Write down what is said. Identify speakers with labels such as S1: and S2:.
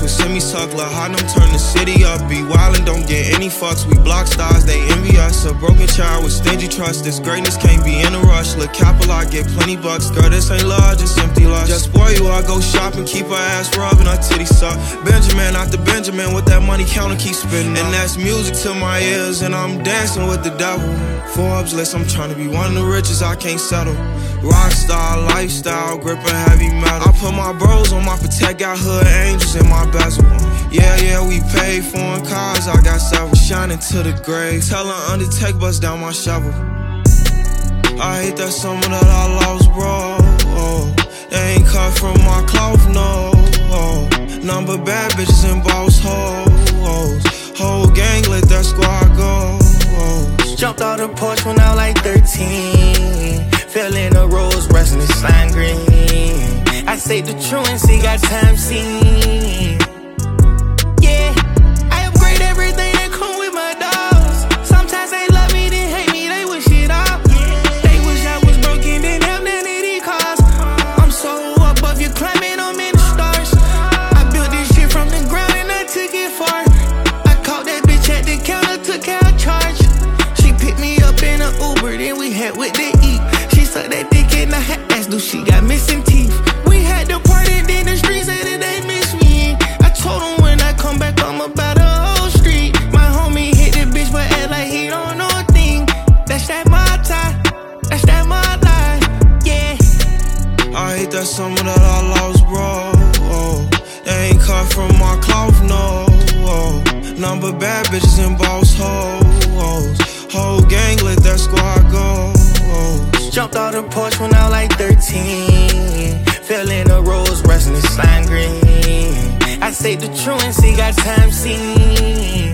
S1: could send me suck. Lil' hot, them turn the city up. Be wildin', don't get any fucks. We block stars, they envy us. A broken child with stingy trust. This greatness can't be in a rush. Lil' Capital, I get plenty bucks. Girl, this ain't love, just empty lust. Just spoil you, I go shopping, keep her ass rubbing, her titties suck. Benjamin after Benjamin, with that money counter keep spitting. And that's music to my ears, and I'm dancing with the devil. Forbes list, I'm trying to be one of the richest, I can't settle. Rockstar lifestyle, gripping heavy metal. I put my bros on my Protect, got hood angels in my bezel. Yeah, we paid foreign cars, I got several. Shining to the grave, tell her Undertake bust down my shovel. I hate that summer that I lost, bro. They ain't cut from my cloth, no. Number bad bitches and boss hoes. Whole gang let that squad go.
S2: Jumped out the porch when I was like 13. Fell in a rose, resting in slime green. I say the truancy, got time seen. Yeah, I upgrade everything that come with my dogs. Sometimes they love me, then hate me, they wish it off. They wish I was broken, didn't have none of these cars. I'm so above you, climbing, I'm in the stars. I built this shit from the ground and I took it far. I caught that bitch at the counter, took out charge. She picked me up in an Uber, then we had with the eat. She sucked that dick in her ass, do she got missing teeth. We had the party, then the streets said that they miss me. I told them when I come back, I'm about the whole street. My homie hit the bitch, but act like he don't know a thing. That's that my tie, that's that my lie, yeah.
S1: I hate that summer that I lost, bro. They ain't cut from my cloth, no. Number bad bitches and boss hoes. Whole gang let that squad go.
S2: Jumped out the porch when I was like 13. Fell in a rose, resting in slime green. I say the truancy, got time seen.